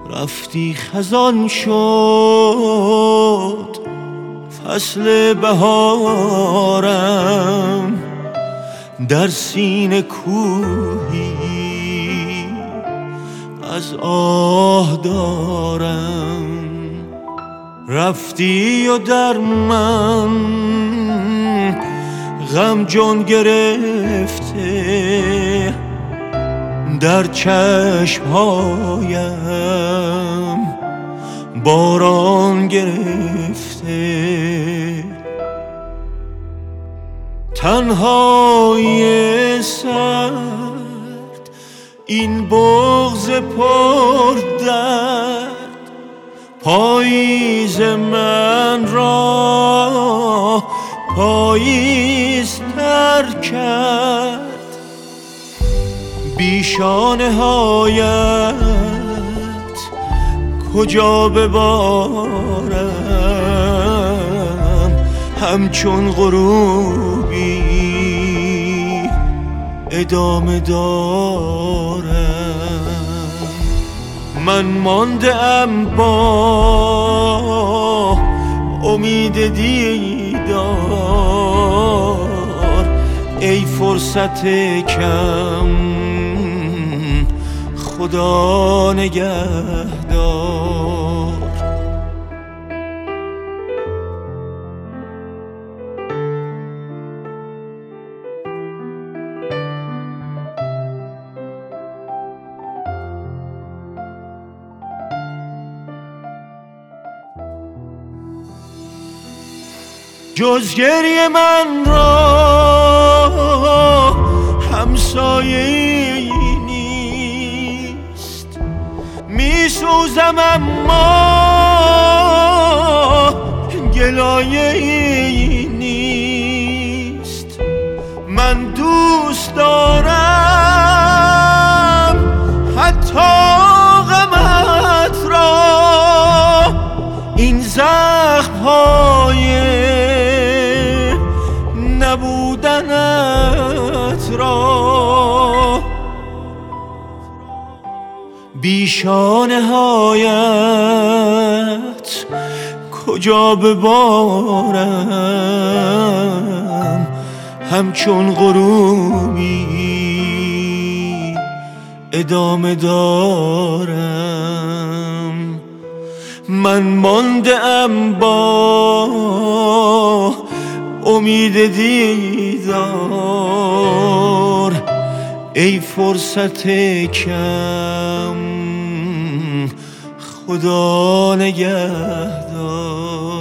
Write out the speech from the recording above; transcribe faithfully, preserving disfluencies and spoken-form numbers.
رفتی خزان شد فصل بهارم، در سینه کوهی از آه دارم. رفتی و در من غم جان گرفته، در چشمهایم باران گرفته. تنهای سرد این بغض پر درد، پاییز من را پاییزتر کرد. بیشانه هایت کجا ببارم، همچون غروبی ادامه دارم. من مانده ام با امید دیدار، ای فرصت کم خدا نگهدار. جز گریه من را همسایه‌ای نیست، می سوزم اما گلایه‌ای نیست. من دوست دارم حتی غمت را، این زخم‌های نبودنت را. بیشانه هایت کجا ببارم، همچون غروبی ادامه دارم. من مانده ام با امید دیدار، ای فرصت کم خدا نگهدار.